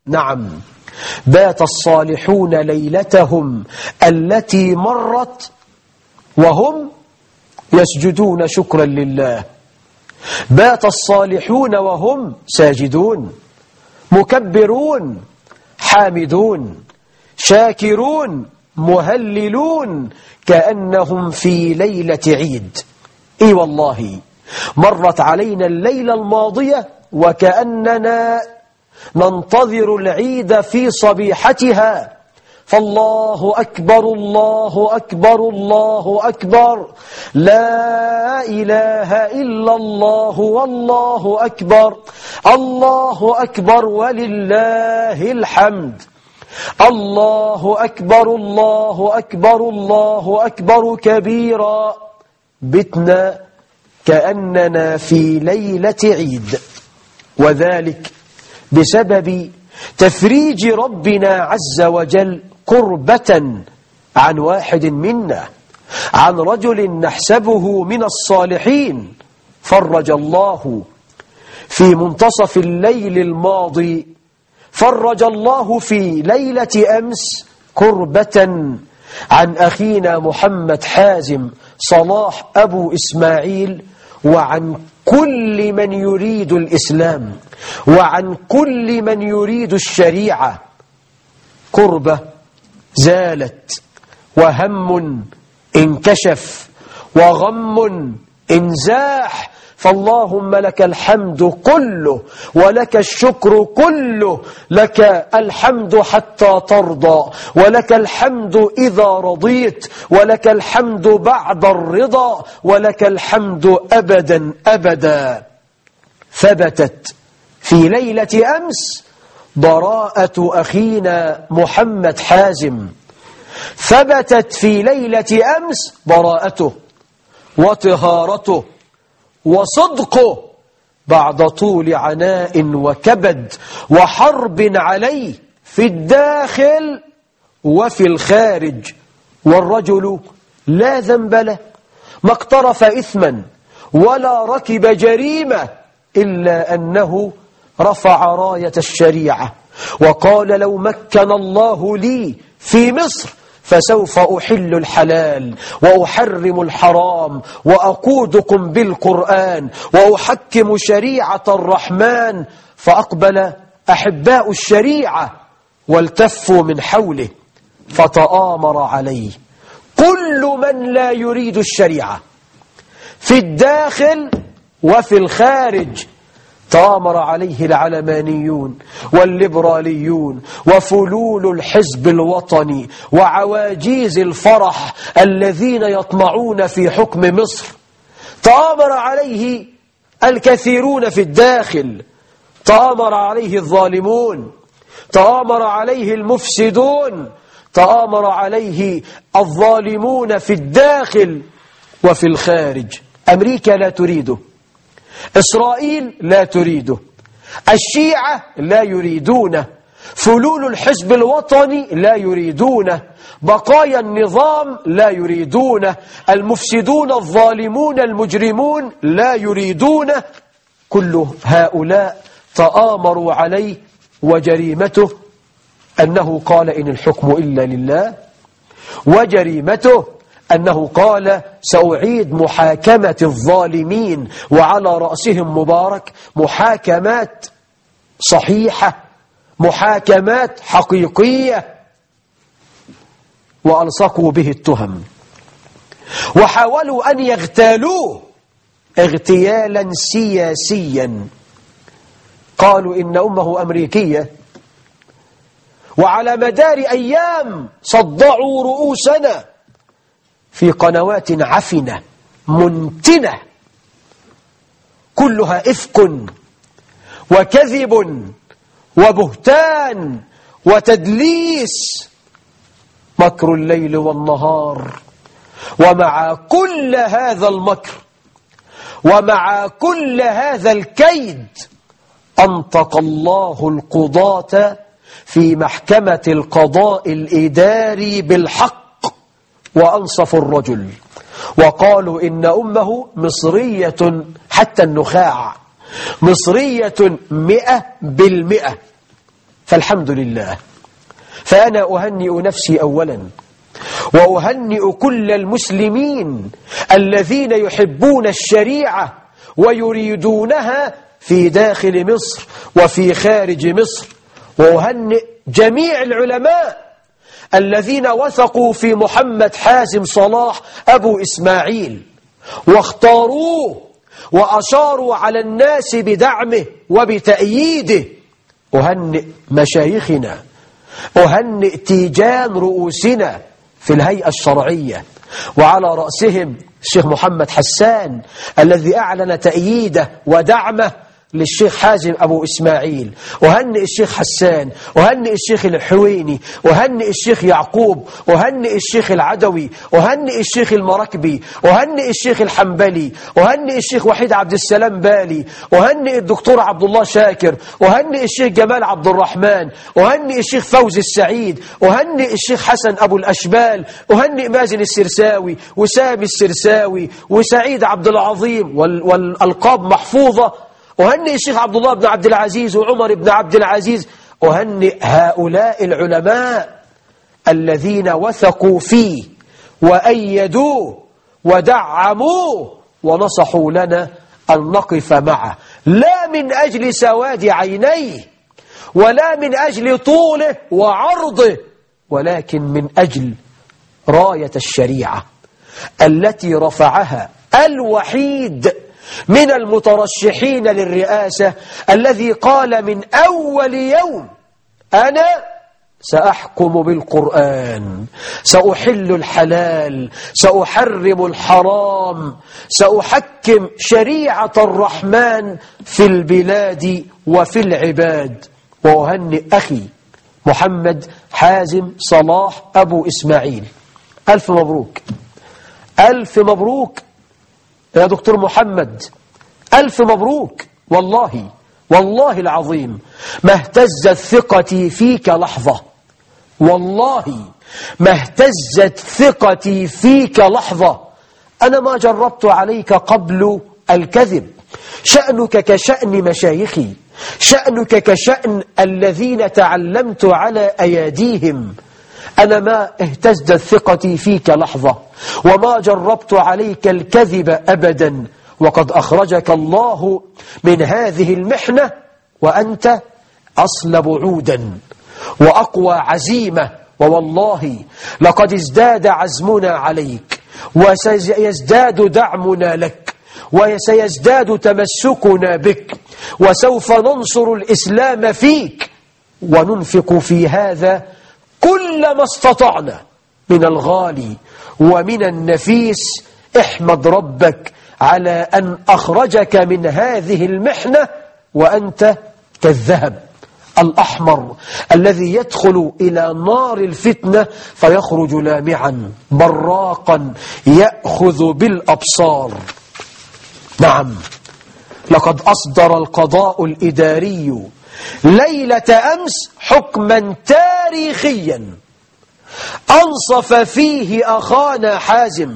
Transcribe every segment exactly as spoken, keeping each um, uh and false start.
نعم، بات الصالحون ليلتهم التي مرت وهم يسجدون شكرا لله. بات الصالحون وهم ساجدون مكبرون حامدون شاكرون مهللون كأنهم في ليلة عيد. اي والله مرت علينا الليلة الماضية وكأننا ننتظر العيد في صبيحتها. فالله أكبر الله أكبر الله أكبر، لا إله إلا الله والله أكبر، الله أكبر ولله الحمد، الله أكبر الله أكبر الله أكبر كبيرا. بتنا كأننا في ليلة عيد، وذلك بسبب تفريج ربنا عز وجل كربة عن واحد منا، عن رجل نحسبه من الصالحين. فرج الله في منتصف الليل الماضي، فرج الله في ليلة أمس كربة عن أخينا محمد حازم صلاح أبو إسماعيل، وعن كل من يريد الإسلام، وعن كل من يريد الشريعة. كربة زالت، وهم انكشف، وغم انزاح. فاللهم لك الحمد كله ولك الشكر كله، لك الحمد حتى ترضى، ولك الحمد إذا رضيت، ولك الحمد بعد الرضا، ولك الحمد أبدا أبدا. ثبتت في ليلة أمس براءة أخينا محمد حازم، ثبتت في ليلة أمس براءته وطهارته وصدقه بعد طول عناء وكبد وحرب عليه في الداخل وفي الخارج. والرجل لا ذنب له، ما اقترف إثما ولا ركب جريمة، إلا أنه رفع راية الشريعة وقال لو مكن الله لي في مصر فسوف أحل الحلال وأحرم الحرام وأقودكم بالقرآن وأحكم شريعة الرحمن. فأقبل أحباء الشريعة والتفوا من حوله، فتآمر عليه كل من لا يريد الشريعة في الداخل وفي الخارج. تآمر عليه العلمانيون والليبراليون وفلول الحزب الوطني وعواجيز الفرح الذين يطمعون في حكم مصر. تآمر عليه الكثيرون في الداخل، تآمر عليه الظالمون، تآمر عليه المفسدون، تآمر عليه الظالمون في الداخل وفي الخارج. أمريكا لا تريده، إسرائيل لا تريده، الشيعة لا يريدونه، فلول الحزب الوطني لا يريدونه، بقايا النظام لا يريدونه، المفسدون الظالمون المجرمون لا يريدونه. كل هؤلاء تآمروا عليه، وجريمته أنه قال إن الحكم إلا لله، وجريمته أنه قال سأعيد محاكمة الظالمين وعلى رأسهم مبارك محاكمات صحيحة، محاكمات حقيقية. وألصقوا به التهم وحاولوا أن يغتالوه اغتيالا سياسيا. قالوا إن أمه أمريكية، وعلى مدار أيام صدعوا رؤوسنا في قنوات عفنة منتنة كلها إفك وكذب وبهتان وتدليس، مكر الليل والنهار. ومع كل هذا المكر ومع كل هذا الكيد أنطق الله القضاة في محكمة القضاء الإداري بالحق، وأنصفوا الرجل وقالوا إن أمه مصرية حتى النخاع، مصرية مئة بالمئة. فالحمد لله. فأنا أهنئ نفسي أولا، وأهنئ كل المسلمين الذين يحبون الشريعة ويريدونها في داخل مصر وفي خارج مصر، وأهنئ جميع العلماء الذين وثقوا في محمد حازم صلاح أبو إسماعيل واختاروه وأشاروا على الناس بدعمه وبتأييده. أهنئ مشايخنا، أهنئ تيجان رؤوسنا في الهيئة الشرعية، وعلى رأسهم الشيخ محمد حسان الذي أعلن تأييده ودعمه للشيخ حازم أبو إسماعيل. أهنئ الشيخ حسان، أهنئ الشيخ الحويني، أهنئ الشيخ يعقوب، أهنئ الشيخ العدوي، أهنئ الشيخ المراكبي، أهنئ الشيخ الحنبلي، أهنئ الشيخ وحيد عبد السلام بالي، أهنئ الدكتور عبد الله شاكر، أهنئ الشيخ جمال عبد الرحمن، أهنئ الشيخ فوزي السعيد، أهنئ الشيخ حسن أبو الأشبال، أهنئ مازن السرساوي وسامي السرساوي وسعيد عبد العظيم والألقاب محفوظة. أهنئ الشيخ عبد الله بن عبد العزيز وعمر بن عبد العزيز. أهنئ هؤلاء العلماء الذين وثقوا فيه وأيدوه ودعموه ونصحوا لنا أن نقف معه، لا من أجل سواد عينيه ولا من أجل طوله وعرضه، ولكن من أجل راية الشريعة التي رفعها الوحيد من المترشحين للرئاسة الذي قال من أول يوم: أنا سأحكم بالقرآن، سأحل الحلال، سأحرم الحرام، سأحكم شريعة الرحمن في البلاد وفي العباد. وأهنئ أخي محمد حازم صلاح أبو إسماعيل، ألف مبروك، ألف مبروك يا دكتور محمد، ألف مبروك. والله والله العظيم ما اهتزت ثقتي فيك لحظة، والله ما اهتزت ثقتي فيك لحظة. أنا ما جربت عليك قبل الكذب. شأنك كشأن مشايخي، شأنك كشأن الذين تعلمت على أياديهم. أنا ما اهتزت ثقتي فيك لحظة، وما جربت عليك الكذب أبدا، وقد أخرجك الله من هذه المحنة وأنت أصلب عودا وأقوى عزيمة. ووالله لقد ازداد عزمنا عليك، وسيزداد دعمنا لك، وسيزداد تمسكنا بك، وسوف ننصر الإسلام فيك، وننفق في هذا كل ما استطعنا من الغالي ومن النفيس. احمد ربك على أن أخرجك من هذه المحنة وأنت كالذهب الأحمر الذي يدخل إلى نار الفتنة فيخرج لامعا براقا يأخذ بالأبصار. نعم، لقد أصدر القضاء الإداري ليلة أمس حكما تاريخيا أنصف فيه أخانا حازم،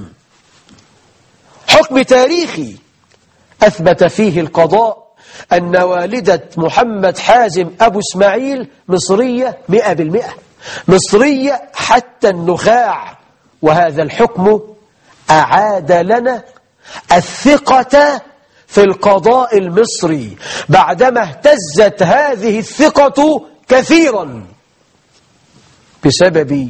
حكم تاريخي أثبت فيه القضاء أن والدة محمد حازم أبو إسماعيل مصرية مئة بالمئة، مصرية حتى النخاع. وهذا الحكم أعاد لنا الثقة في القضاء المصري بعدما اهتزت هذه الثقة كثيرا بسبب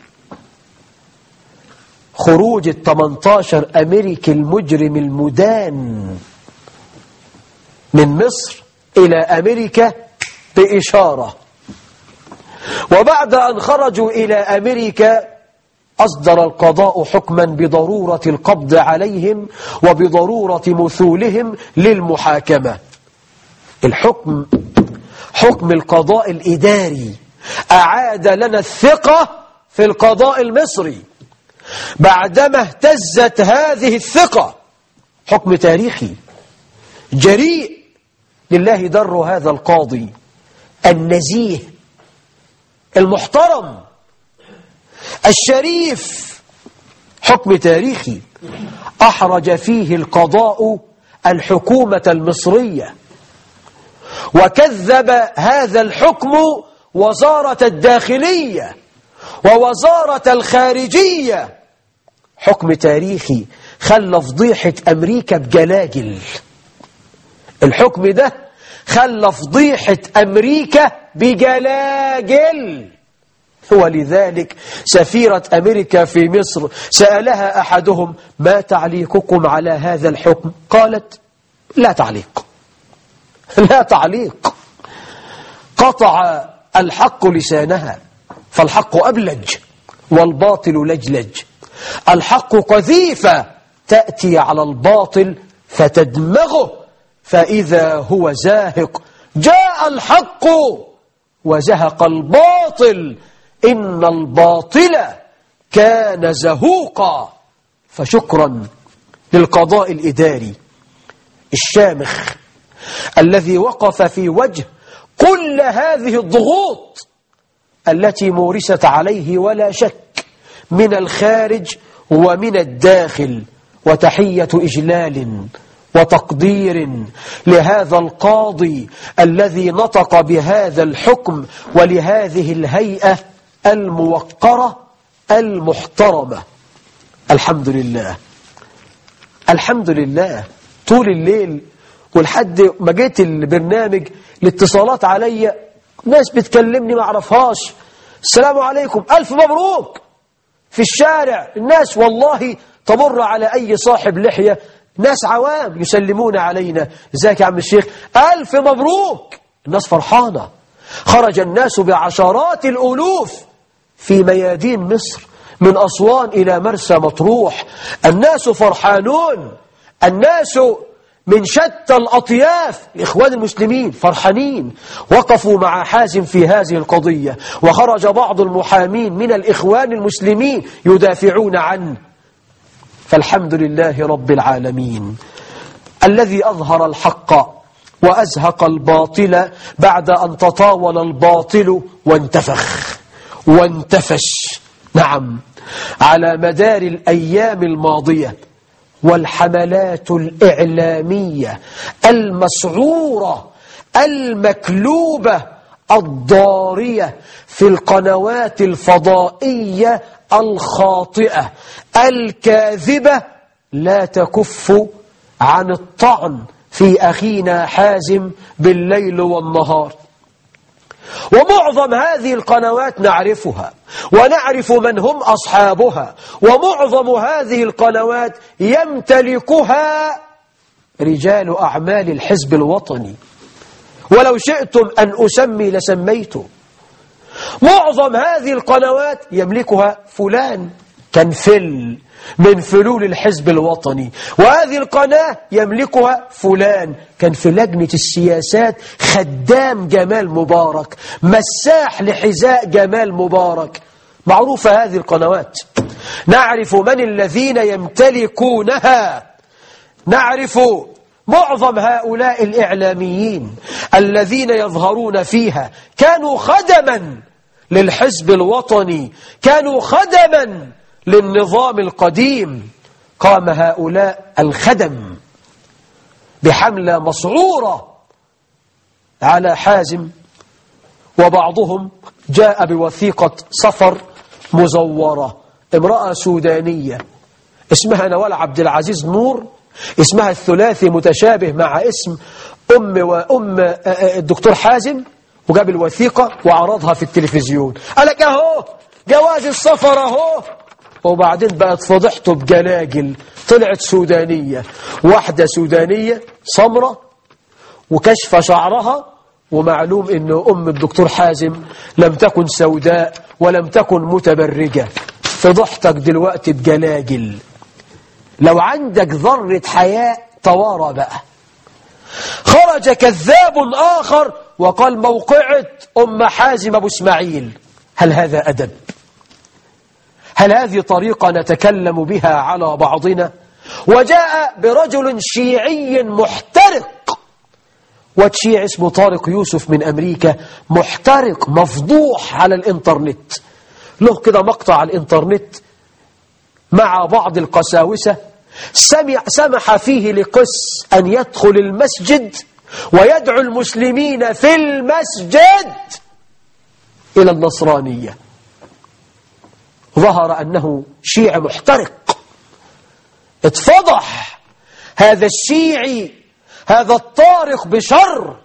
خروج الثمنتاشر أمريكي المجرم المدان من مصر إلى أمريكا بإشارة. وبعد أن خرجوا إلى أمريكا أصدر القضاء حكما بضرورة القبض عليهم وبضرورة مثولهم للمحاكمة. الحكم حكم القضاء الإداري أعاد لنا الثقة في القضاء المصري بعدما اهتزت هذه الثقة. حكم تاريخي جريء لله در هذا القاضي النزيه المحترم الشريف. حكم تاريخي أحرج فيه القضاء الحكومة المصرية، وكذب هذا الحكم وزارة الداخلية ووزارة الخارجية. حكم تاريخي خلى فضيحة أمريكا بجلاجل. الحكم ده خلى فضيحة أمريكا بجلاجل. ولذلك سفيرة أمريكا في مصر سألها أحدهم: ما تعليقكم على هذا الحكم؟ قالت: لا تعليق، لا تعليق. قطع الحق لسانها، فالحق أبلج والباطل لجلج. الحق قذيفة تأتي على الباطل فتدمغه فإذا هو زاهق. جاء الحق وزهق الباطل، إن الباطل كان زهوقا. فشكرا للقضاء الإداري الشامخ الذي وقف في وجه كل هذه الضغوط التي مورست عليه ولا شك من الخارج ومن الداخل. وتحية إجلال وتقدير لهذا القاضي الذي نطق بهذا الحكم ولهذه الهيئة الموقرة المحترمة. الحمد لله، الحمد لله. طول الليل ولحد ما جيت البرنامج الاتصالات عليا ناس بتكلمني ما اعرفهاش: السلام عليكم، ألف مبروك. في الشارع الناس والله تمر على أي صاحب لحية، ناس عوام يسلمون علينا: ازيك يا عم الشيخ، ألف مبروك. الناس فرحانة. خرج الناس بعشرات الألوف في ميادين مصر من أسوان إلى مرسى مطروح. الناس فرحانون، الناس من شتى الأطياف. الإخوان المسلمين فرحانين، وقفوا مع حازم في هذه القضية. وخرج بعض المحامين من الإخوان المسلمين يدافعون عنه. فالحمد لله رب العالمين الذي أظهر الحق وأزهق الباطل بعد أن تطاول الباطل وانتفخ وانتفش. نعم، على مدار الأيام الماضية والحملات الإعلامية المسعورة المكلوبة الضارية في القنوات الفضائية الخاطئة الكاذبة لا تكف عن الطعن في أخينا حازم بالليل والنهار. ومعظم هذه القنوات نعرفها ونعرف من هم أصحابها، ومعظم هذه القنوات يمتلكها رجال أعمال الحزب الوطني، ولو شئتم أن أسمي لسميته. معظم هذه القنوات يملكها فلان كان فل من فلول الحزب الوطني، وهذه القناة يملكها فلان كان في لجنة السياسات خدام جمال مبارك، مساح لحذاء جمال مبارك. معروفة هذه القنوات، نعرف من الذين يمتلكونها، نعرف معظم هؤلاء الإعلاميين الذين يظهرون فيها كانوا خدما للحزب الوطني، كانوا خدما للنظام القديم. قام هؤلاء الخدم بحملة مسعورة على حازم، وبعضهم جاء بوثيقة سفر مزورة. امرأة سودانية اسمها نوال عبد العزيز نور، اسمها الثلاثي متشابه مع اسم أم وأم الدكتور حازم، وجاب الوثيقة وعرضها في التلفزيون. قالك اهو جواز السفر اهو. وبعدين بقت فضحته بجلاجل، طلعت سودانية، واحدة سودانية سمرة وكشف شعرها، ومعلوم ان ام الدكتور حازم لم تكن سوداء ولم تكن متبرجة. فضحتك دلوقتي بجلاجل. لو عندك ذرة حياء توارى بقى. خرج كذاب آخر وقال موقعة أم حازم أبو اسماعيل. هل هذا أدب؟ هل هذه طريقة نتكلم بها على بعضنا؟ وجاء برجل شيعي محترق، وتشيع اسمه طارق يوسف من أمريكا، محترق مفضوح على الإنترنت، له كده مقطع على الإنترنت مع بعض القساوسة سمع سمح فيه لقس أن يدخل المسجد ويدعو المسلمين في المسجد إلى النصرانية. ظهر أنه شيعي محترق، اتفضح هذا الشيعي، هذا الطارق بشر،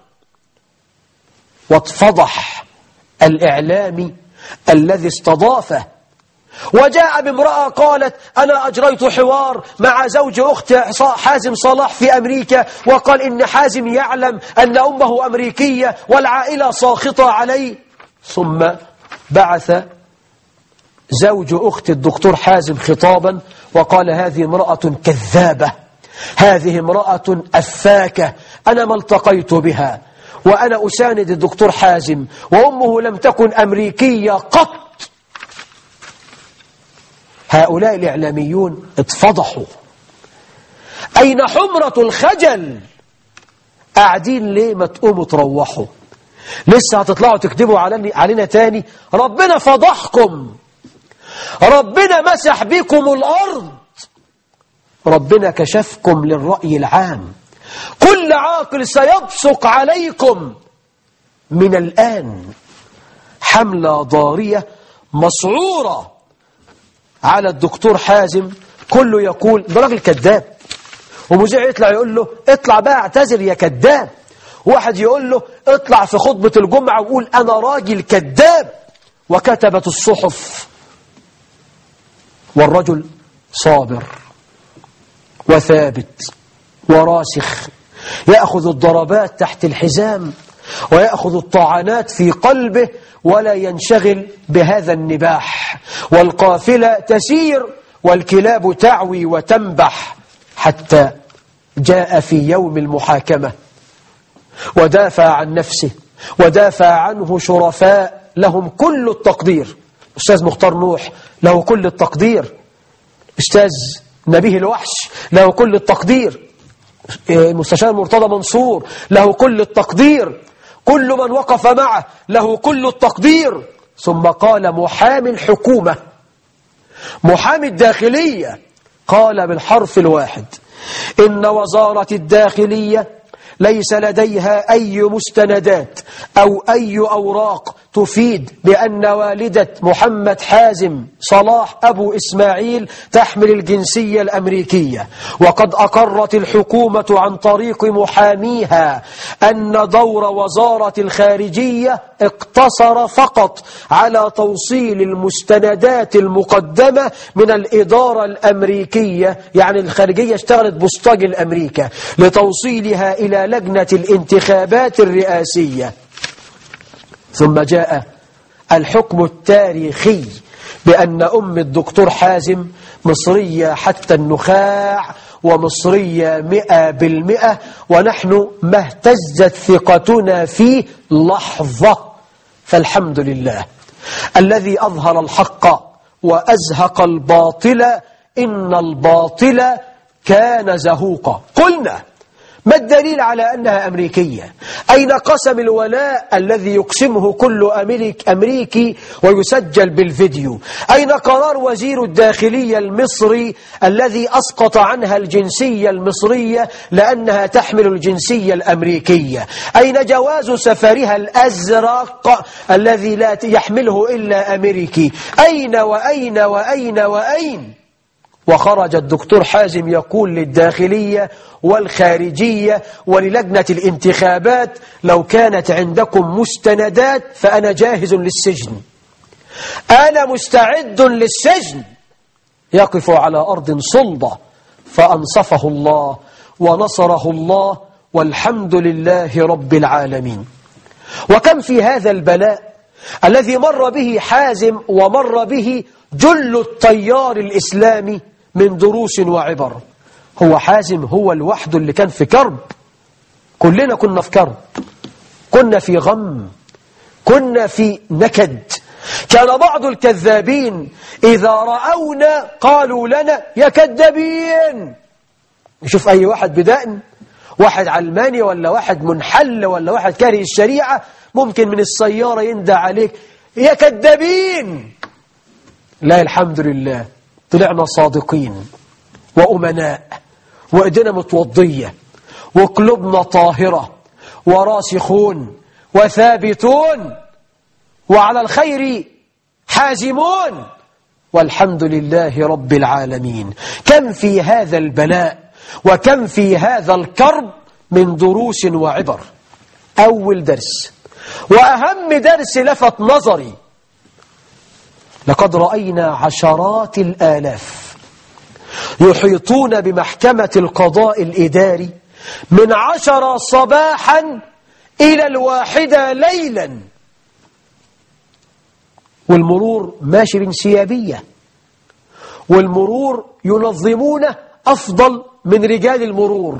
واتفضح الإعلامي الذي استضافه. وجاء بامرأة قالت أنا أجريت حوار مع زوج أخت حازم صلاح في أمريكا، وقال إن حازم يعلم أن أمه أمريكية والعائلة ساخطة عليه. ثم بعث زوج أخت الدكتور حازم خطابا وقال هذه امرأة كذابة، هذه امرأة أفاكة، أنا ما التقيت بها، وأنا أساند الدكتور حازم، وأمه لم تكن أمريكية قط. هؤلاء الإعلاميون اتفضحوا. أين حمرة الخجل؟ قاعدين ليه؟ ما تقوموا تروحوا، لسه هتطلعوا تكذبوا علينا تاني؟ ربنا فضحكم، ربنا مسح بكم الأرض، ربنا كشفكم للرأي العام. كل عاقل سيبصق عليكم من الآن. حملة ضارية مسعورة على الدكتور حازم، كله يقول ده راجل كذاب، ومذيع يطلع يقول له اطلع بقى اعتذر يا كذاب، واحد يقول له اطلع في خطبة الجمعة وقول أنا راجل كذاب، وكتبت الصحف. والرجل صابر وثابت وراسخ، يأخذ الضربات تحت الحزام ويأخذ الطعنات في قلبه ولا ينشغل بهذا النباح. والقافلة تسير والكلاب تعوي وتنبح، حتى جاء في يوم المحاكمة ودافع عن نفسه ودافع عنه شرفاء لهم كل التقدير. أستاذ مختار نوح له كل التقدير، أستاذ نبيه الوحش له كل التقدير، المستشار مرتضى منصور له كل التقدير، كل من وقف معه له كل التقدير. ثم قال محامي الحكومة، محامي الداخلية، قال بالحرف الواحد إن وزارة الداخلية ليس لديها أي مستندات أو أي أوراق تفيد بأن والدة محمد حازم صلاح أبو إسماعيل تحمل الجنسية الأمريكية، وقد أقرت الحكومة عن طريق محاميها أن دور وزارة الخارجية اقتصر فقط على توصيل المستندات المقدمة من الإدارة الأمريكية، يعني الخارجية اشتغلت بوسطاج الأمريكا لتوصيلها إلى لجنة الانتخابات الرئاسية. ثم جاء الحكم التاريخي بأن أم الدكتور حازم مصرية حتى النخاع ومصرية مئة بالمئة، ونحن ما اهتزت ثقتنا في لحظة. فالحمد لله الذي أظهر الحق وأزهق الباطل، إن الباطل كان زهوقا. قلنا ما الدليل على أنها أمريكية؟ أين قسم الولاء الذي يقسمه كل أمريك أمريكي ويسجل بالفيديو؟ أين قرار وزير الداخلية المصري الذي أسقط عنها الجنسية المصرية لأنها تحمل الجنسية الأمريكية؟ أين جواز سفرها الأزرق الذي لا يحمله إلا أمريكي؟ أين وأين وأين وأين؟ وخرج الدكتور حازم يقول للداخلية والخارجية وللجنة الانتخابات لو كانت عندكم مستندات فأنا جاهز للسجن، أنا مستعد للسجن. يقف على أرض صلبة، فأنصفه الله ونصره الله، والحمد لله رب العالمين. وكم في هذا البلاء الذي مر به حازم ومر به جل التيار الإسلامي من دروس وعبر. هو حازم هو الوحد اللي كان في كرب، كلنا كنا في كرب، كنا في غم، كنا في نكد. كان بعض الكذابين إذا رأونا قالوا لنا يا كذابين. نشوف أي واحد بدقن، واحد علماني ولا واحد منحل ولا واحد كاره الشريعة، ممكن من السيارة يندى عليك يا كذابين. لا، الحمد لله طلعنا صادقين وأمناء، وإيدينا متوضية وقلوبنا طاهرة وراسخون وثابتون، وعلى الخير حازمون، والحمد لله رب العالمين. كم في هذا البلاء وكم في هذا الكرب من دروس وعبر. أول درس وأهم درس لفت نظري: لقد رأينا عشرات الآلاف يحيطون بمحكمة القضاء الإداري من عشرة صباحا إلى الواحدة ليلا، والمرور ماشي بانسيابية، والمرور ينظمونه أفضل من رجال المرور.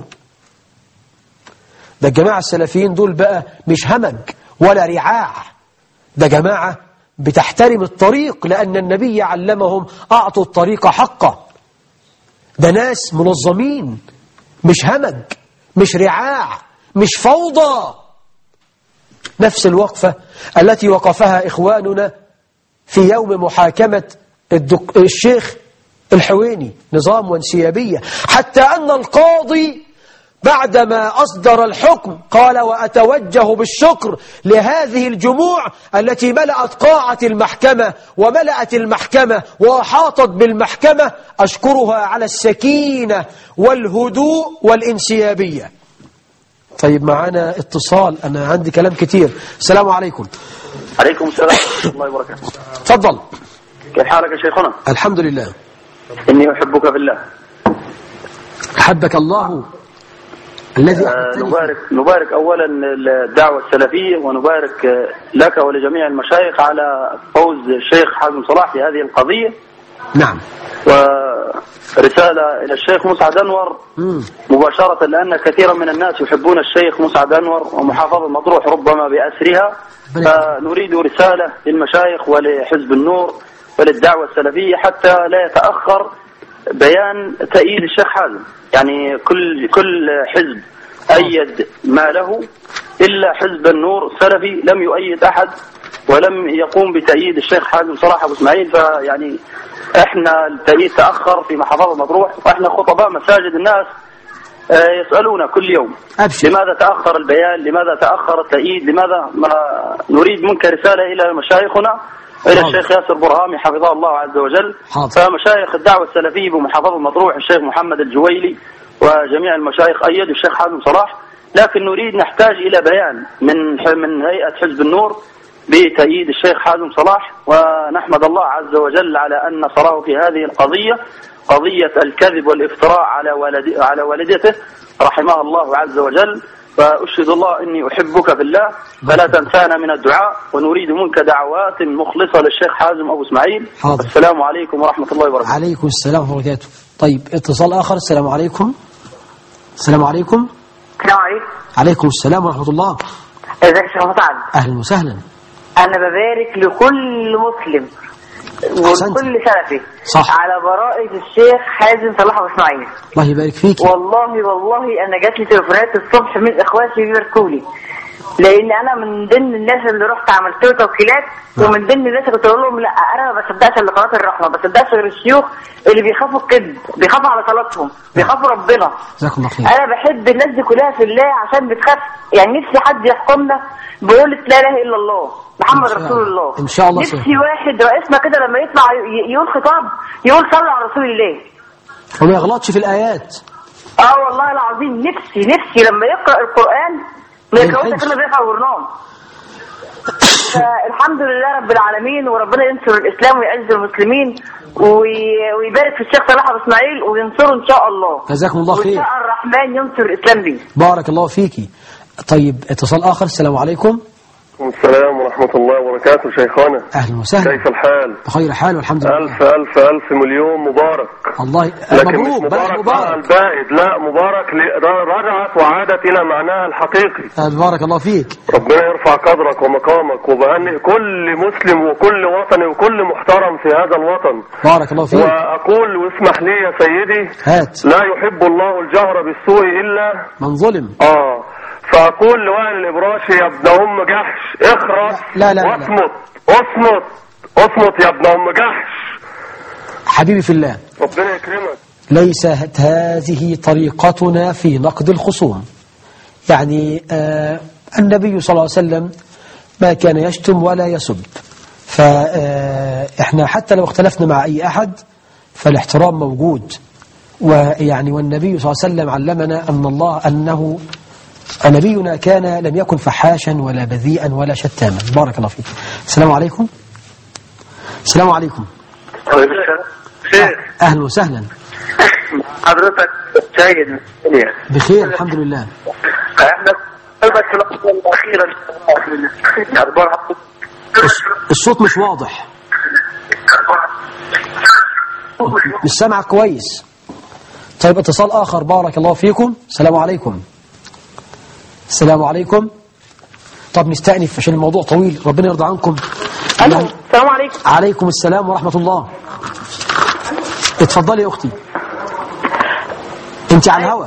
ده الجماعة السلفيين دول بقى مش همج ولا رعاع، ده جماعة بتحترم الطريق لأن النبي علمهم أعطوا الطريق حقه. ده ناس منظمين، مش همج، مش رعاع، مش فوضى. نفس الوقفة التي وقفها إخواننا في يوم محاكمة الدك... الشيخ الحويني، نظام وانسيابية، حتى أن القاضي بعدما أصدر الحكم قال: وأتوجه بالشكر لهذه الجموع التي ملأت قاعة المحكمة وملأت المحكمة وأحاطت بالمحكمة، أشكرها على السكينة والهدوء والانسيابية. طيب معنا اتصال، أنا عندي كلام كتير. السلام عليكم. عليكم السلام ورحمة الله وبركاته. تفضل. كيف حالك يا شيخنا؟ الحمد لله. إني أحبك بالله. أحبك الله الذي آه نبارك نبارك أولا الدعوة السلفية، ونبارك لك ولجميع المشايخ على فوز الشيخ حازم صلاح في هذه القضية. نعم. ورسالة إلى الشيخ مسعد أنور مم. مباشرة، لأن كثيرا من الناس يحبون الشيخ مسعد أنور ومحافظة مطروح ربما بأسرها، فنريد رسالة للمشايخ ولحزب النور وللدعوة السلفية حتى لا يتأخر بيان تأييد الشيخ حازم. يعني كل كل حزب أيد ما له، إلا حزب النور السلفي لم يؤيد أحد ولم يقوم بتأييد الشيخ حازم صلاح أبو إسماعيل. فيعني احنا التأييد تأخر في محافظة مطروح، واحنا خطباء مساجد الناس يسألون كل يوم أبشر. لماذا تأخر البيان؟ لماذا تأخر التأييد؟ لماذا؟ ما نريد منك رسالة إلى مشايخنا، إلى الشيخ ياسر برهامي حفظه الله عز وجل. حاضر. فمشايخ الدعوة السلفية بمحافظة مطروح الشيخ محمد الجويلي وجميع المشايخ أيدوا الشيخ حازم صلاح، لكن نريد نحتاج إلى بيان من من هيئة حزب النور بتأييد الشيخ حازم صلاح. ونحمد الله عز وجل على أن نصره في هذه القضية، قضية الكذب والافتراء على والد على والدته رحمها الله عز وجل. فأشهد الله إني أحبك بالله، فلا تنسانا من الدعاء، ونريد منك دعوات مخلصة للشيخ حازم أبو إسماعيل. حاضر. السلام عليكم ورحمة الله وبركاته. عليكم السلام ورحمة الله وبركاته. طيب اتصال آخر. السلام عليكم. السلام عليكم. السلام عليكم. عليكم السلام ورحمة الله. ازيك يا شيخ مسعد؟ أهلا وسهلا. أنا ببارك لكل مسلم وكل سلفي صح على براءة الشيخ حازم صلاح أبو إسماعيل. الله يبارك فيك. والله والله أنا جات لي تليفونات الصبح من إخواتي بيباركوا لي، لأن أنا من ضمن الناس اللي رحت عملت له توكيلات، ومن ضمن الناس اللي كنت أقول لهم لا أنا ما بصدقش إلا قناة الرحمة، ما بصدقش غير الشيوخ اللي بيخافوا الكذب، بيخافوا على صلاتهم، بيخافوا ربنا. جزاك الله خير. أنا بحب الناس دي كلها في الله عشان بتخاف. يعني نفسي حد يحكمنا بقول لا إله إلا الله محمد رسول الله. إن شاء الله. نفسي واحد رئيسنا كده لما يطلع يقول خطاب يقول صلوا على رسول الله وما يغلطش في الآيات. اه والله العظيم نفسي نفسي لما يقرأ القرآن ما يقرأوش كده بيقرأ ورنام. فالحمد لله رب العالمين، وربنا ينصر الإسلام ويعز المسلمين ويبارك في الشيخ صلاح أبو إسماعيل وينصره إن شاء الله. جزاكم الله خير. وإن شاء الرحمن ينصر الإسلام به. بارك الله فيكي. طيب اتصال آخر. السلام عليكم. السلام ورحمة الله وبركاته شيخنا. أهلا وسهلا. كيف الحال؟ بخير حال والحمد لله. ألف ألف ألف مليون مبارك. الله لكن مبروك. مش مبارك, مبارك. البائد، لا مبارك رجعت وعادت إلى معناها الحقيقي. بارك الله فيك. ربنا يرفع قدرك ومقامك، وبهنئ كل مسلم وكل وطني وكل محترم في هذا الوطن. بارك الله فيك. وأقول واسمح لي يا سيدي، هات. لا يحب الله الجهر بالسوء إلا من ظلم. آه فأقول لوائل الإبراشي يا ابن أم جحش اخرس لا لا لا واصمت اصمت اصمت يا ابن أم جحش. حبيبي في الله، ربنا يكرمك. ليست هذه طريقتنا في نقد الخصوم. يعني آه النبي صلى الله عليه وسلم ما كان يشتم ولا يسب، فإحنا حتى لو اختلفنا مع أي أحد فالاحترام موجود. ويعني والنبي صلى الله عليه وسلم علمنا أن الله أنه نبينا كان لم يكن فحاشا ولا بذيئا ولا شتاما. بارك الله فيك. السلام عليكم. السلام عليكم. أهلا وسهلا. حضرتك جيد بخير الحمد لله. احنا قلبك في اللحظة الأخيرة الصوت مش واضح، مش سامعك كويس. طيب اتصال آخر. بارك الله فيكم. السلام عليكم. السلام عليكم. طب نستأنف عشان الموضوع طويل. ربنا يرضى عنكم. الو السلام عليكم. عليكم السلام ورحمة الله. اتفضلي يا أختي، انت على الهوا.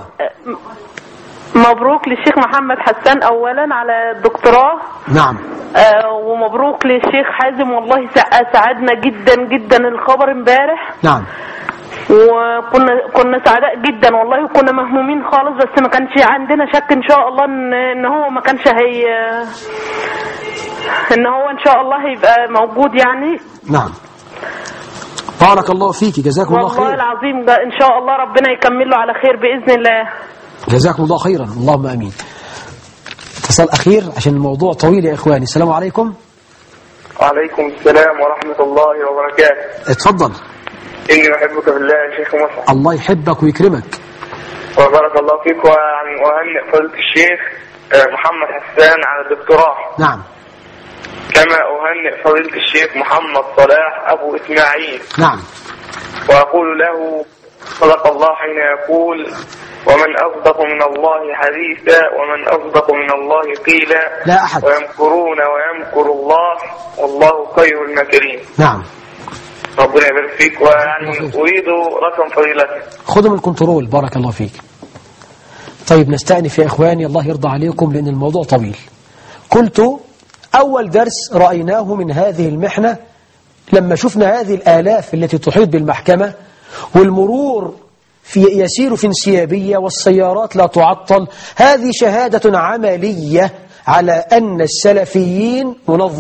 مبروك للشيخ محمد حسان أولا على الدكتوراه. نعم. آه ومبروك للشيخ حازم، والله سعدنا جدا جدا الخبر امبارح. نعم. وكنا كنا سعداء جدا والله، وكنا مهمومين خالص، بس ما كانش عندنا شك ان شاء الله ان ان هو ما كانش هي ان هو ان شاء الله هيبقى موجود يعني. نعم. بارك الله فيك، جزاكم الله خير. والله العظيم ان شاء الله ربنا يكمل له على خير باذن الله. جزاكم الله خيرا، اللهم امين. اتصال اخير عشان الموضوع طويل يا اخواني. السلام عليكم. وعليكم السلام ورحمة الله وبركاته. اتفضل. إني أحبك بالله يا شيخ مصعب. الله يحبك ويكرمك. وبارك الله فيك. ويعني وأهنئ فضيلة الشيخ محمد حسان على الدكتوراه. نعم. كما أهنئ فضيلة الشيخ محمد صلاح أبو إسماعيل. نعم. وأقول له صدق الله حين يقول ومن أصدق من الله حديثا ومن أصدق من الله قيلا. لا أحد. ويمكرون ويمكر الله والله خير الماكرين. نعم. ربنا يبارك فيك. ويعني أريد رقم فضيلتك. خذوا من الكنترول. بارك الله فيك. طيب نستأنف يا إخواني، الله يرضى عليكم لأن الموضوع طويل. قلت أول درس رأيناه من هذه المحنة لما شفنا هذه الآلاف التي تحيط بالمحكمة والمرور في يسير في انسيابية والسيارات لا تعطل. هذه شهادة عملية على أن السلفيين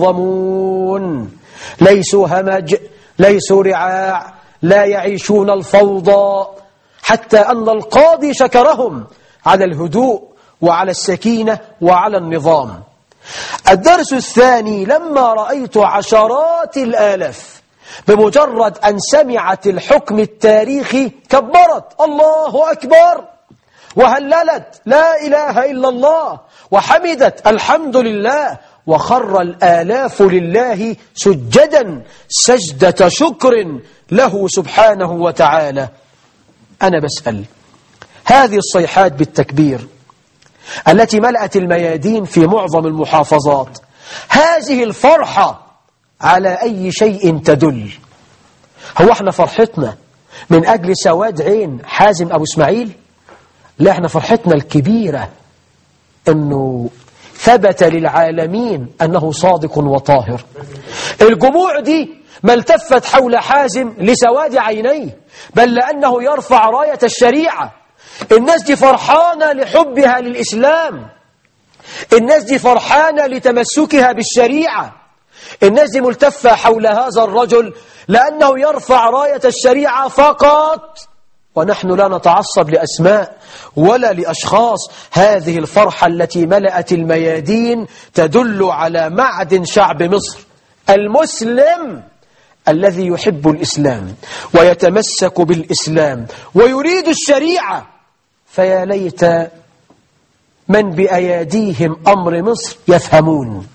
منظمون، ليسوا همج، ليسوا رعاع، لا يعيشون الفوضى، حتى أن القاضي شكرهم على الهدوء وعلى السكينة وعلى النظام. الدرس الثاني لما رأيت عشرات الآلاف بمجرد أن سمعت الحكم التاريخي كبرت الله أكبر وهللت لا إله إلا الله وحمدت الحمد لله، وخر الآلاف لله سجدا سجدة شكر له سبحانه وتعالى. أنا بسأل، هذه الصيحات بالتكبير التي ملأت الميادين في معظم المحافظات، هذه الفرحة على أي شيء تدل؟ هو احنا فرحتنا من أجل سواد عين حازم أبو إسماعيل؟ لا، احنا فرحتنا الكبيرة أنه ثبت للعالمين أنه صادق وطاهر. الجموع دي ما التفت حول حازم لسواد عينيه، بل لأنه يرفع راية الشريعة. الناس دي فرحانة لحبها للإسلام، الناس دي فرحانة لتمسكها بالشريعة، الناس دي ملتفة حول هذا الرجل لأنه يرفع راية الشريعة فقط، ونحن لا نتعصب لأسماء ولا لأشخاص. هذه الفرحة التي ملأت الميادين تدل على معدن شعب مصر المسلم الذي يحب الإسلام ويتمسك بالإسلام ويريد الشريعة. فيا ليت من بأياديهم أمر مصر يفهمون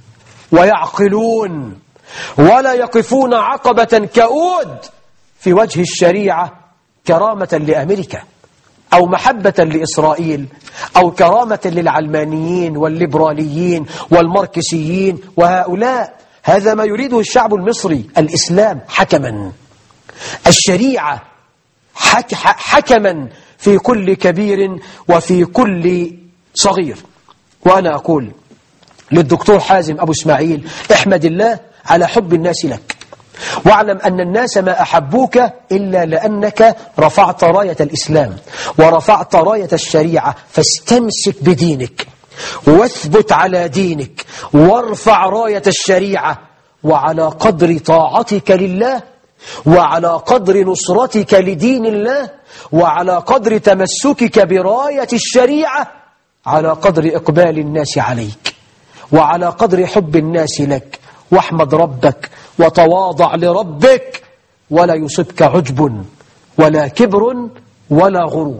ويعقلون ولا يقفون عقبة كؤود في وجه الشريعة كرامة لأمريكا أو محبة لإسرائيل أو كرامة للعلمانيين والليبراليين والماركسيين وهؤلاء. هذا ما يريده الشعب المصري، الإسلام حكما، الشريعة حك حكما في كل كبير وفي كل صغير. وأنا أقول للدكتور حازم أبو إسماعيل، احمد الله على حب الناس لك، واعلم أن الناس ما أحبوك إلا لأنك رفعت راية الإسلام ورفعت راية الشريعة. فاستمسك بدينك واثبت على دينك وارفع راية الشريعة وعلى قدر طاعتك لله، وعلى قدر نصرتك لدين الله، وعلى قدر تمسكك براية الشريعة، على قدر إقبال الناس عليك، وعلى قدر حب الناس لك. واحمد ربك وتواضع لربك، ولا يصبك عجب ولا كبر ولا غرور.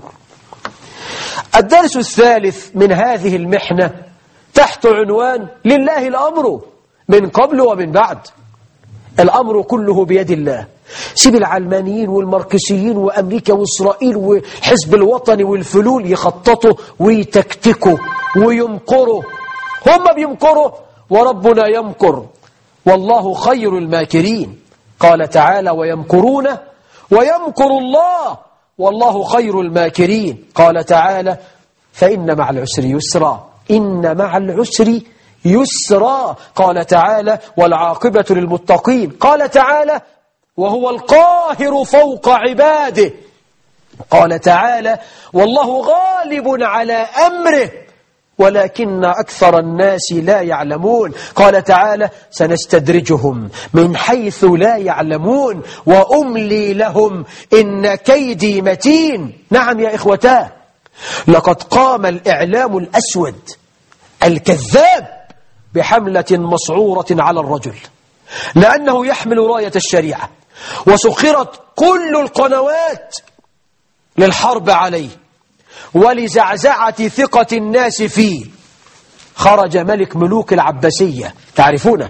الدرس الثالث من هذه المحنة تحت عنوان لله الأمر من قبل ومن بعد. الأمر كله بيد الله. سيب العلمانيين والماركسيين وأمريكا وإسرائيل وحزب الوطني والفلول يخططوا ويتكتكوا ويمكروا. هم بيمكروا وربنا يمكر، والله خير الماكرين. قال تعالى: ويمكرون ويمكر الله والله خير الماكرين. قال تعالى: فإن مع العسر يسرا، إن مع العسر يسرا. قال تعالى: والعاقبة للمتقين. قال تعالى: وهو القاهر فوق عباده. قال تعالى: والله غالب على أمره ولكن أكثر الناس لا يعلمون. قال تعالى: سنستدرجهم من حيث لا يعلمون وأملي لهم إن كيدي متين. نعم يا إخوتاه، لقد قام الإعلام الأسود الكذاب بحملة مسعورة على الرجل لأنه يحمل راية الشريعة، وسخرت كل القنوات للحرب عليه ولزعزعة ثقة الناس فيه. خرج ملك ملوك العباسية، تعرفونه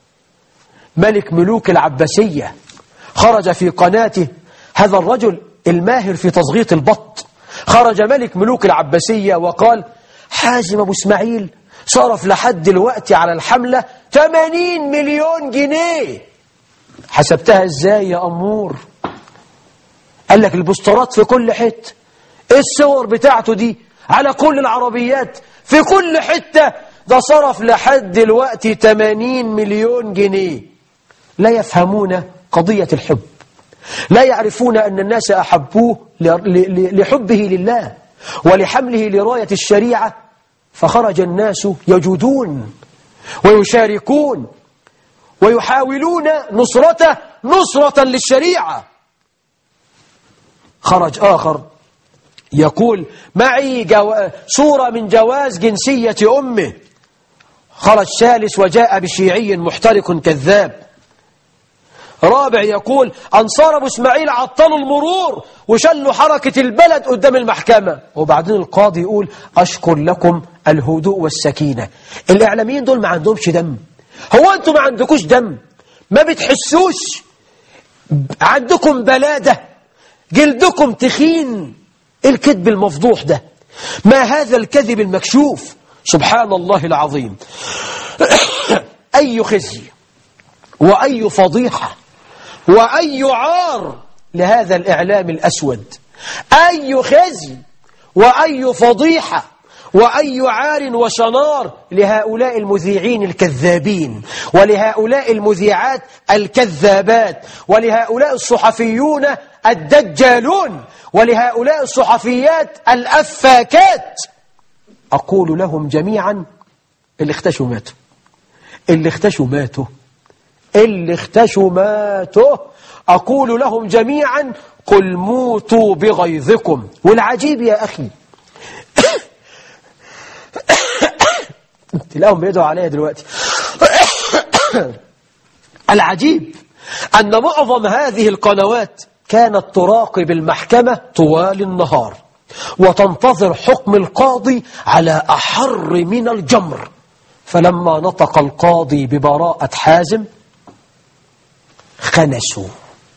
ملك ملوك العباسية، خرج في قناته هذا الرجل الماهر في تصغيط البط. خرج ملك ملوك العباسية وقال: حازم أبو اسماعيل صرف لحد دلوقتي على الحملة ثمانين مليون جنيه. حسبتها ازاي يا أمور؟ قال لك البوسترات في كل حتة، الصور بتاعته دي على كل العربيات في كل حتة، ده صرف لحد دلوقتي ثمانين مليون جنيه. لا يفهمون قضية الحب، لا يعرفون أن الناس أحبوه لحبه لله ولحمله لراية الشريعة، فخرج الناس يجودون ويشاركون ويحاولون نصرته نصرة للشريعة. خرج آخر يقول: معي جو... صورة من جواز جنسية أمه. خرج ثالث وجاء بشيعي محترق كذاب. رابع يقول: أنصار أبو اسماعيل عطلوا المرور وشلوا حركة البلد قدام المحكمة. وبعدين القاضي يقول: أشكر لكم الهدوء والسكينة. الإعلاميين دول ما عندهمش دم. هو أنتم ما عندكوش دم؟ ما بتحسوش؟ عندكم بلادة، جلدكم تخين. الكذب المفضوح ده، ما هذا الكذب المكشوف؟ سبحان الله العظيم. أي خزي وأي فضيحة وأي عار لهذا الإعلام الأسود. أي خزي وأي فضيحة وأي عار وشنار لهؤلاء المذيعين الكذابين، ولهؤلاء المذيعات الكذابات، ولهؤلاء الصحفيون الدجالون، ولهؤلاء الصحفيات الأفاكات. أقول لهم جميعا: اللي اختشوا ماتوا، اللي اختشوا ماتوا، اللي اختشوا ماتوا. أقول لهم جميعا: قل موتوا بغيظكم. والعجيب يا أخي تلاقهم بيدعوا عليا دلوقتي. العجيب أن معظم هذه القنوات كانت تراقب المحكمة طوال النهار وتنتظر حكم القاضي على أحر من الجمر. فلما نطق القاضي ببراءة حازم خنسوا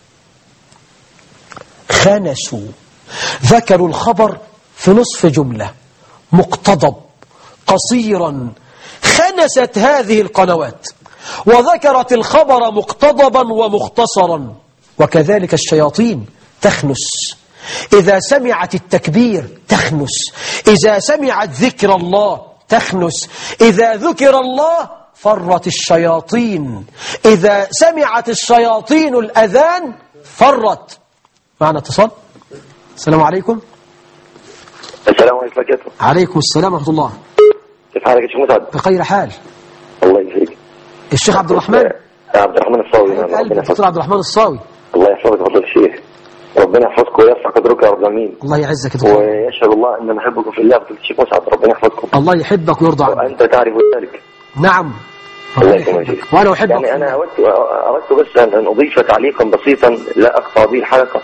خنسوا ذكروا الخبر في نصف جملة، مقتضب قصيرا. خنست هذه القنوات وذكرت الخبر مقتضبا ومختصرا. وكذلك الشياطين تخنس، إذا سمعت التكبير تخنس، إذا سمعت ذكر الله تخنس، إذا ذكر الله فرت الشياطين، إذا سمعت الشياطين الأذان فرت. معنا اتصال. السلام عليكم. السلام عليكم ورحمة الله. عليكم السلام ورحمة الله. كيف حالك يا شيخ مسعد؟ بخير حال. الله يسعدك. الشيخ عبد الرحمن. عبد الرحمن الصاوي. نعم ربنا دكتور يحفظك. عبد الرحمن الصاوي. الله يحفظك فضل الشيخ، ربنا يحفظك ويرفع قدرك يا رب العالمين. الله يعزك يا دكتور. ويشهد الله ان نحبكم في الله فضل الشيخ مسعد، ربنا يحفظكم. الله يحبك ويرضى عنك. وانت تعرف ذلك. نعم. الله يحفظك. وانا احبك. يعني انا اردت اردت بس ان اضيف تعليقا بسيطا لا اقطع به الحلقه.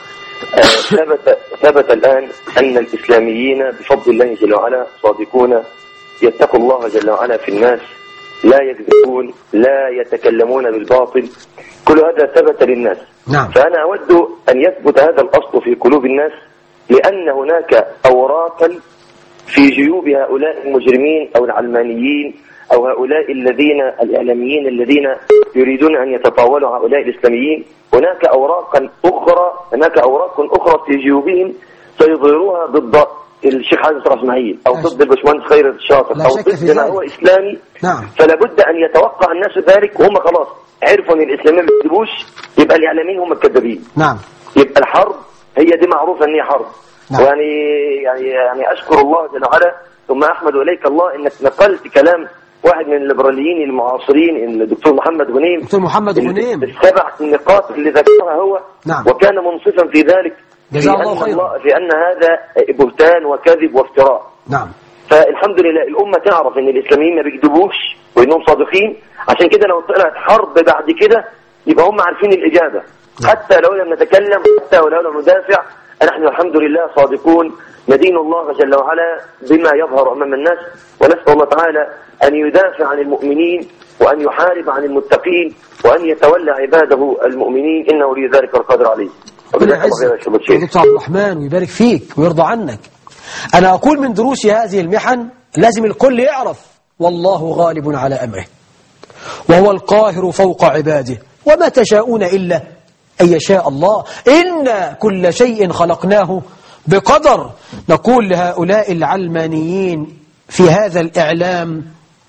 ثبت ثبت الان ان الاسلاميين بفضل الله جل وعلا صادقون، يتقوا الله جل وعلا في الناس، لا يكذبون، لا يتكلمون بالباطل، كل هذا ثبت للناس. نعم. فأنا أود أن يثبت هذا الأصل في قلوب الناس، لأن هناك أوراقا في جيوب هؤلاء المجرمين أو العلمانيين أو هؤلاء الذين الإعلاميين الذين يريدون أن يتطاولوا هؤلاء الإسلاميين، هناك أوراقا أخرى هناك أوراق أخرى في جيوبهم سيظهروها ضد الشيخ حازم صلاح اسماعيل أو ضد الباشمهندس خيرت الشاطر أو ضد ما هو إسلامي. نعم. فلا بد أن يتوقع الناس ذلك، وهم خلاص عرفوا أن الإسلاميين ما بيكذبوش، يبقى الإعلاميين هم الكذابين. نعم. يبقى الحرب هي دي معروفة أن هي حرب. نعم. ويعني يعني يعني أشكر الله جل وعلا، ثم أحمد إليك الله إنك نقلت كلام واحد من الليبراليين المعاصرين الدكتور محمد غنيم. دكتور محمد غنيم السبع النقاط اللي ذكرها هو. نعم. وكان منصفا في ذلك، جزاه الله خيرا، في أن هذا بهتان وكذب وافتراء. نعم. فالحمد لله الأمة تعرف أن الإسلاميين ما بيكذبوش وإنهم صادقين، عشان كده لو طلعت حرب بعد كده يبقى هم عارفين الإجابة. نعم. حتى لو لم نتكلم، حتى ولو لم ندافع، نحن الحمد لله صادقون، ندين الله جل وعلا بما يظهر أمام الناس، ونسأل الله تعالى أن يدافع عن المؤمنين وأن يحارب عن المتقين وأن يتولى عباده المؤمنين، إنه ولي ذلك القادر عليه. ربنا يعزك دكتور عبد الرحمن ويبارك فيك ويرضى عنك. أنا أقول من دروس هذه المحن لازم الكل يعرف والله غالب على أمره وهو القاهر فوق عباده وما تشاءون إلا أن يشاء الله، إن كل شيء خلقناه بقدر. نقول لهؤلاء العلمانيين في هذا الإعلام،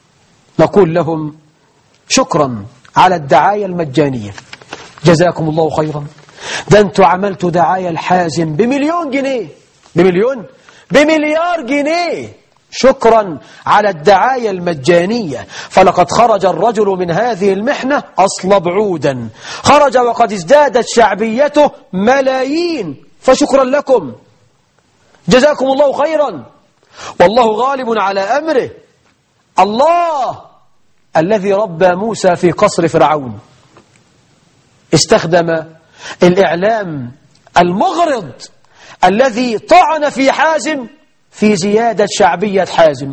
نقول لهم شكرا على الدعاية المجانية، جزاكم الله خيرا. ده أنتوا عملتوا دعاية الحازم بمليون جنيه، بمليون بمليار جنيه، شكرا على الدعاية المجانية. فلقد خرج الرجل من هذه المحنة أصلب عودا، خرج وقد ازدادت شعبيته ملايين، فشكرا لكم، جزاكم الله خيرا، والله غالب على أمره. الله الذي ربى موسى في قصر فرعون استخدم الإعلام المغرض الذي طعن في حازم في زيادة شعبية حازم.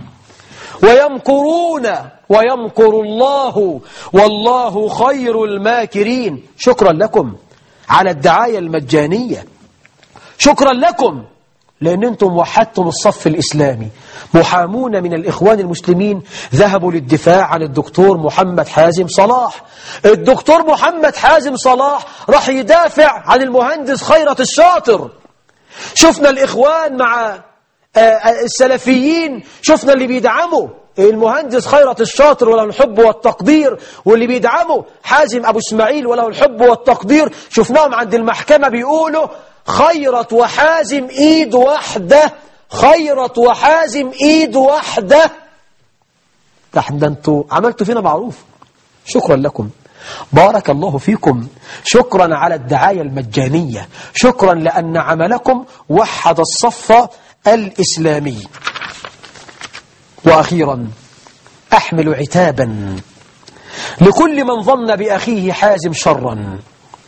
ويمكرون ويمكر الله والله خير الماكرين. شكرا لكم على الدعاية المجانية، شكرا لكم لأن أنتم وحدتم الصف الإسلامي. محامون من الإخوان المسلمين ذهبوا للدفاع عن الدكتور محمد حازم صلاح. الدكتور محمد حازم صلاح راح يدافع عن المهندس خيرت الشاطر. شفنا الإخوان مع السلفيين، شفنا اللي بيدعموا المهندس خيرت الشاطر وله الحب والتقدير، واللي بيدعموا حازم أبو اسماعيل وله الحب والتقدير. شفناهم عند المحكمة بيقولوا خيرت وحازم ايد واحدة، خيرت وحازم ايد واحدة. ده انتوا عملتوا فينا معروف، شكرا لكم، بارك الله فيكم، شكرا على الدعاية المجانية، شكرا لأن عملكم وحد الصف الإسلامي. وأخيرا أحمل عتابا لكل من ظن بأخيه حازم شرا،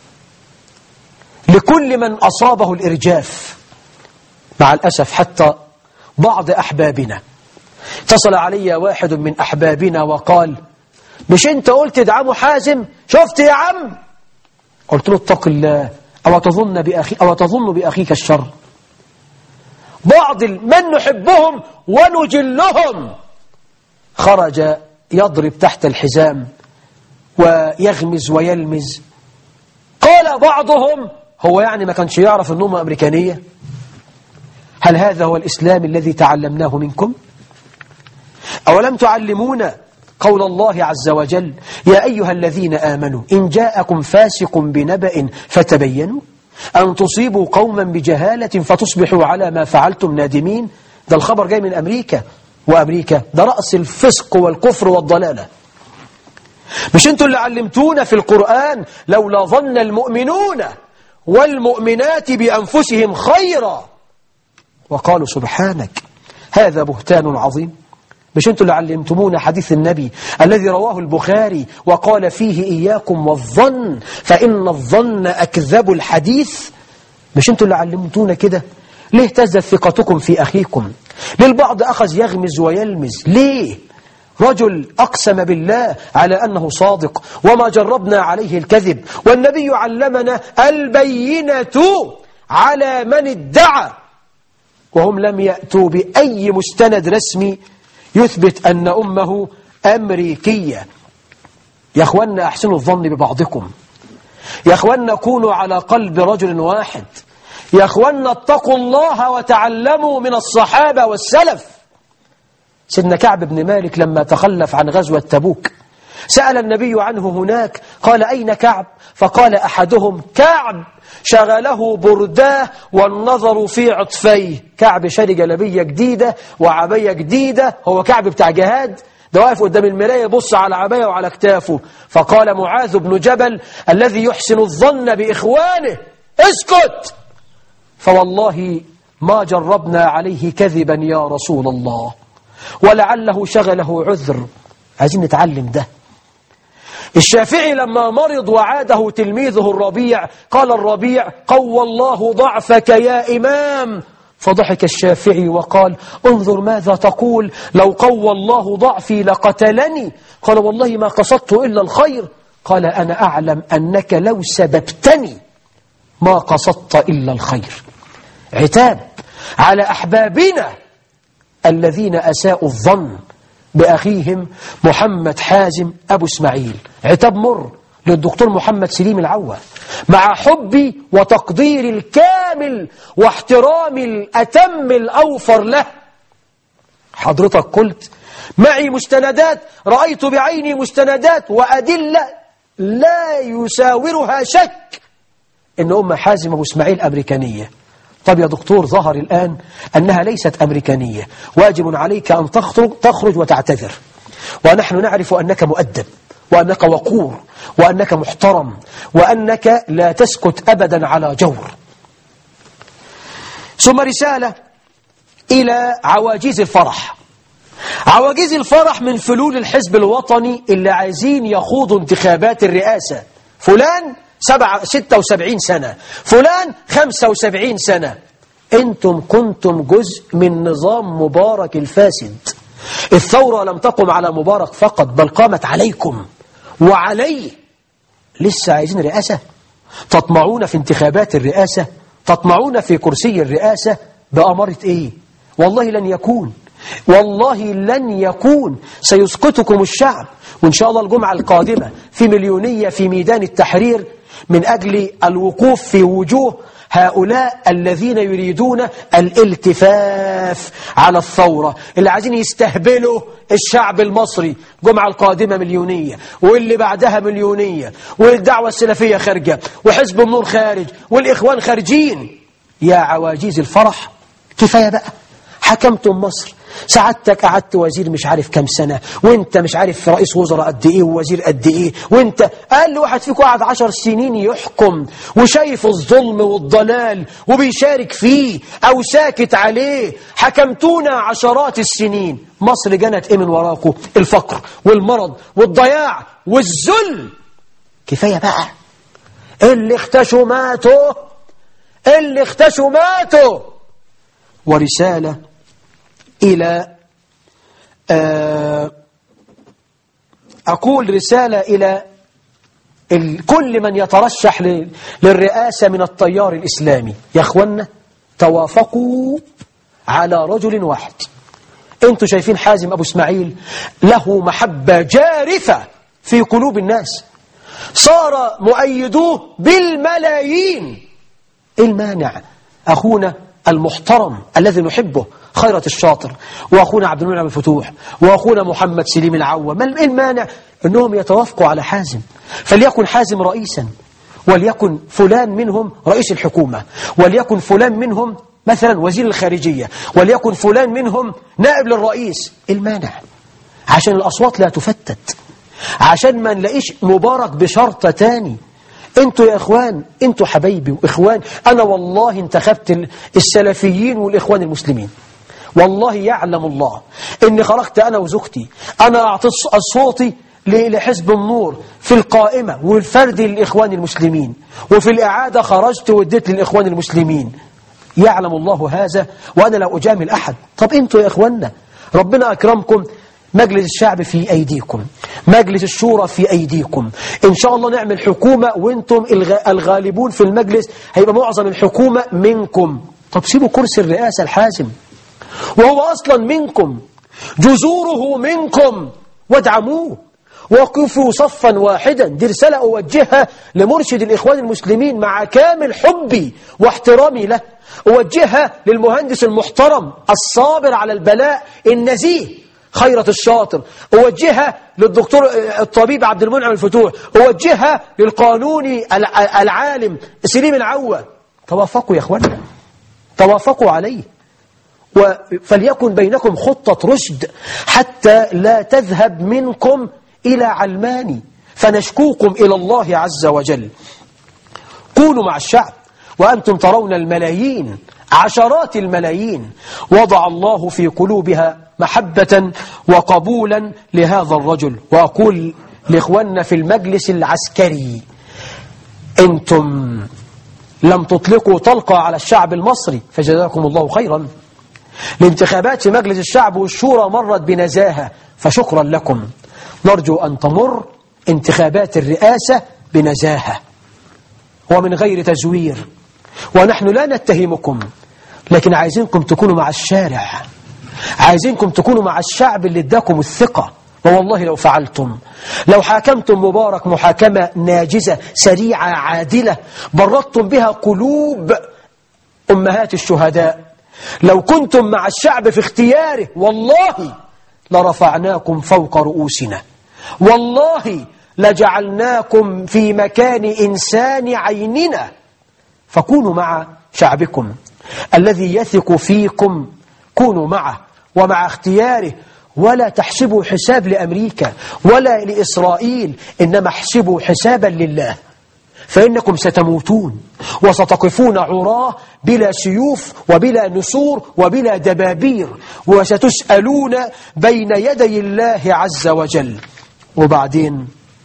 لكل من أصابه الإرجاف. مع الأسف حتى بعض أحبابنا اتصل علي واحد من أحبابنا وقال مش أنت قلت ادعموا حازم؟ شفت يا عم؟ قلت له اتق الله، أو تظن بأخي أو تظن بأخيك الشر. بعض من نحبهم ونجلهم خرج يضرب تحت الحزام ويغمز ويلمز. قال بعضهم هو يعني ما كانش يعرف أنهم أمريكانية؟ هل هذا هو الإسلام الذي تعلمناه منكم؟ أولم تعلمون قول الله عز وجل يا أيها الذين آمنوا إن جاءكم فاسق بنبأ فتبينوا أن تصيبوا قوما بجهالة فتصبحوا على ما فعلتم نادمين. ده الخبر جاي من أمريكا، وأمريكا ده رأس الفسق والكفر والضلالة. مش انتوا اللي علمتونا في القرآن لولا ظن المؤمنون والمؤمنات بأنفسهم خيرا وقالوا سبحانك هذا بهتان عظيم. مش انتوا اللي علمتمونا حديث النبي الذي رواه البخاري وقال فيه إياكم والظن فإن الظن أكذب الحديث؟ مش انتوا اللي علمتونا كده؟ ليه تزداد ثقتكم في أخيكم؟ ليه البعض أخذ يغمز ويلمز؟ ليه؟ رجل أقسم بالله على أنه صادق وما جربنا عليه الكذب، والنبي علمنا البينة على من ادعى، وهم لم يأتوا بأي مستند رسمي يثبت أن أمه أمريكية. يا أخوانا أحسنوا الظن ببعضكم، يا أخوانا كونوا على قلب رجل واحد، يا أخوانا اتقوا الله وتعلموا من الصحابة والسلف. سيدنا كعب بن مالك لما تخلف عن غزوة تبوك سأل النبي عنه هناك، قال أين كعب؟ فقال أحدهم كعب شغله برداه والنظر في عطفيه. كعب شاري جلبية جديدة وعبية جديدة، هو كعب بتاع جهاد، ده واقف قدام المراية يبص على عباية وعلى كتافه. فقال معاذ بن جبل الذي يحسن الظن بإخوانه اسكت، فوالله ما جربنا عليه كذبا يا رسول الله، ولعله شغله عذر. عايزين نتعلم ده. الشافعي لما مرض وعاده تلميذه الربيع قال الربيع قوى الله ضعفك يا إمام، فضحك الشافعي وقال انظر ماذا تقول، لو قوى الله ضعفي لقتلني. قال والله ما قصدت إلا الخير. قال أنا أعلم أنك لو سببتني ما قصدت إلا الخير. عتاب على أحبابنا الذين أساءوا الظن بأخيهم محمد حازم أبو اسماعيل. عتاب مر للدكتور محمد سليم العوة، مع حبي وتقديري الكامل واحترامي الأتم الأوفر له. حضرتك قلت معي مستندات، رأيت بعيني مستندات وأدلة لا يساورها شك إن أم حازم أبو اسماعيل أمريكانية. طب يا دكتور ظهر الآن أنها ليست أمريكانية، واجب عليك أن تخرج, تخرج وتعتذر، ونحن نعرف أنك مؤدب وأنك وقور وأنك محترم وأنك لا تسكت أبدا على جور. ثم رسالة إلى عواجيز الفرح. عواجيز الفرح من فلول الحزب الوطني اللي عايزين يخوضوا انتخابات الرئاسة. فلان سبعة ستة وسبعين سنة، فلان خمسة وسبعين سنة. أنتم كنتم جزء من نظام مبارك الفاسد. الثورة لم تقم على مبارك فقط بل قامت عليكم وعليه. لسه عايزين رئاسة؟ تطمعون في انتخابات الرئاسة؟ تطمعون في كرسي الرئاسة؟ بأمارة إيه؟ والله لن يكون، والله لن يكون. سيسقطكم الشعب. وإن شاء الله الجمعة القادمة في مليونية في ميدان التحرير من أجل الوقوف في وجوه هؤلاء الذين يريدون الالتفاف على الثورة، اللي عايزين يستهبلوا الشعب المصري. جمعة القادمة مليونية، واللي بعدها مليونية، والدعوة السلفية خارجة، وحزب النور خارج، والإخوان خارجين. يا عواجيز الفرح كفاية بقى. حكمتم مصر، سعادتك قعدت وزير مش عارف كم سنة، وانت مش عارف رئيس وزراء قد ايه ووزير قد ايه، وانت اقل واحد فيكم قعد عشر سنين يحكم وشايف الظلم والضلال وبيشارك فيه او ساكت عليه. حكمتونا عشرات السنين، مصر جنت ايه من وراكم؟ الفقر والمرض والضياع والذل. كفاية بقى. اللي اختشوا ماتوا، اللي اختشوا ماتوا. ورسالة إلى أقول رسالة إلى كل من يترشح للرئاسة من التيار الإسلامي. يا أخوانا توافقوا على رجل واحد. أنتوا شايفين حازم أبو اسماعيل له محبة جارفة في قلوب الناس، صار مؤيدوه بالملايين. المانع أخونا المحترم الذي نحبه خيرت الشاطر، وأخونا عبد المنعم الفتوح، وأخونا محمد سليم العوة، ما المانع أنهم يتوافقوا على حازم؟ فليكن حازم رئيسا، وليكن فلان منهم رئيس الحكومة، وليكن فلان منهم مثلا وزير الخارجية، وليكن فلان منهم نائب للرئيس. المانع عشان الأصوات لا تفتت. عشان ما نلاقيش مبارك بشرطة تاني. انتوا يا اخوان، انتوا حبايبي واخوان، انا والله انتخبت السلفيين والاخوان المسلمين. والله يعلم الله اني خرجت انا وزوجتي، انا اعطيت صوتي لحزب النور في القائمة والفرد للإخوان المسلمين، وفي الإعادة خرجت واديت للإخوان المسلمين. يعلم الله هذا وأنا لا أجامل أحد. طب أنتوا يا إخواننا ربنا أكرمكم، مجلس الشعب في أيديكم، مجلس الشورى في أيديكم، إن شاء الله نعمل حكومة وأنتم الغالبون في المجلس، هيبقى معظم الحكومة منكم. طب سيبوا كرسي الرئاسة الحازم وهو أصلا منكم، جذوره منكم، وادعموه وقفوا صفا واحدا. دي رسالة أوجهها لمرشد الإخوان المسلمين مع كامل حبي واحترامي له، أوجهها للمهندس المحترم الصابر على البلاء النزيه خيرة الشاطر، أوجهها للدكتور الطبيب عبد المنعم الفتوح، أوجهها للقانوني العالم سليم العوة. توافقوا يا إخواننا، توافقوا عليه، فليكن بينكم خطة رشد حتى لا تذهب منكم إلى علماني، فنشكوكم إلى الله عز وجل. كونوا مع الشعب وأنتم ترون الملايين، عشرات الملايين وضع الله في قلوبها محبة وقبولا لهذا الرجل. وأقول لإخواننا في المجلس العسكري، أنتم لم تطلقوا طلقة على الشعب المصري فجزاكم الله خيرا. الانتخابات في مجلس الشعب والشورى مرت بنزاهة فشكرا لكم. نرجو أن تمر انتخابات الرئاسة بنزاهة ومن غير تزوير، ونحن لا نتهمكم، لكن عايزينكم تكونوا مع الشارع، عايزينكم تكونوا مع الشعب اللي اداكم الثقة. والله لو فعلتم، لو حاكمتم مبارك محاكمة ناجزة سريعة عادلة بردتم بها قلوب أمهات الشهداء، لو كنتم مع الشعب في اختياره والله لرفعناكم فوق رؤوسنا، والله لجعلناكم في مكان إنسان عيننا. فكونوا مع شعبكم الذي يثق فيكم، كونوا معه ومع اختياره، ولا تحسبوا حساب لأمريكا ولا لإسرائيل، إنما احسبوا حسابا لله، فإنكم ستموتون وستقفون عراه بلا سيوف وبلا نسور وبلا دبابير، وستسألون بين يدي الله عز وجل. وبعدين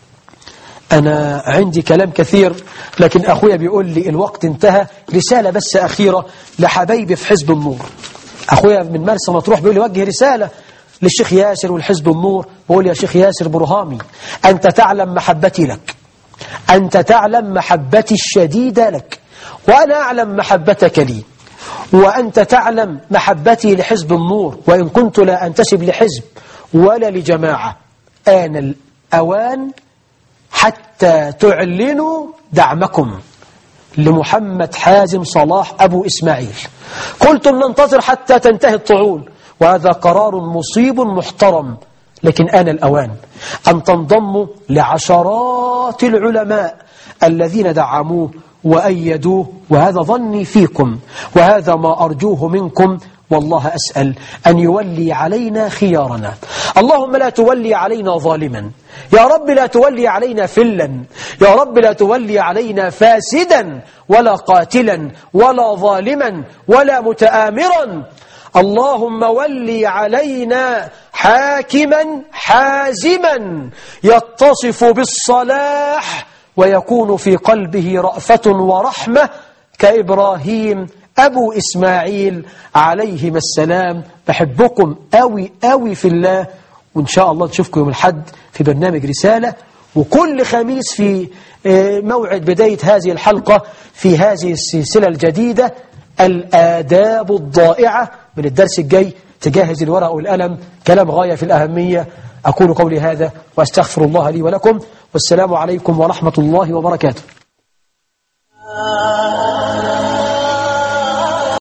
أنا عندي كلام كثير، لكن أخويا بيقول لي الوقت انتهى. رسالة بس أخيرة لحبايبي في حزب النور. أخويا من مرسى مطروح بيقول لي وجه رسالة للشيخ ياسر والحزب النور، بقول يا شيخ ياسر برهامي، أنت تعلم محبتي لك، أنت تعلم محبتي الشديدة لك، وأنا أعلم محبتك لي، وأنت تعلم محبتي لحزب النور، وإن كنت لا أنتسب لحزب ولا لجماعة. آن الأوان حتى تعلنوا دعمكم لمحمد حازم صلاح أبو إسماعيل. قلتم ننتظر حتى تنتهي الطعون، وهذا قرار مصيب محترم، لكن آن الأوان أن تنضموا لعشرات العلماء الذين دعموه وأيدوه، وهذا ظني فيكم وهذا ما أرجوه منكم. والله أسأل أن يولي علينا خيارنا. اللهم لا تولي علينا ظالما، يا رب لا تولي علينا فلا، يا رب لا تولي علينا فاسدا ولا قاتلا ولا ظالما ولا متآمرا. اللهم ولي علينا حاكما حازما يتصف بالصلاح ويكون في قلبه رأفة ورحمة كإبراهيم أبو إسماعيل عليهما السلام. بحبكم أوي أوي في الله، وإن شاء الله نشوفكم يوم الحد في برنامج رسالة، وكل خميس في موعد بداية هذه الحلقة في هذه السلسلة الجديدة الآداب الضائعة. من الدرس الجاي تجهز الورق والقلم، كلام غاية في الأهمية. أقول قولي هذا وأستغفر الله لي ولكم، والسلام عليكم ورحمة الله وبركاته.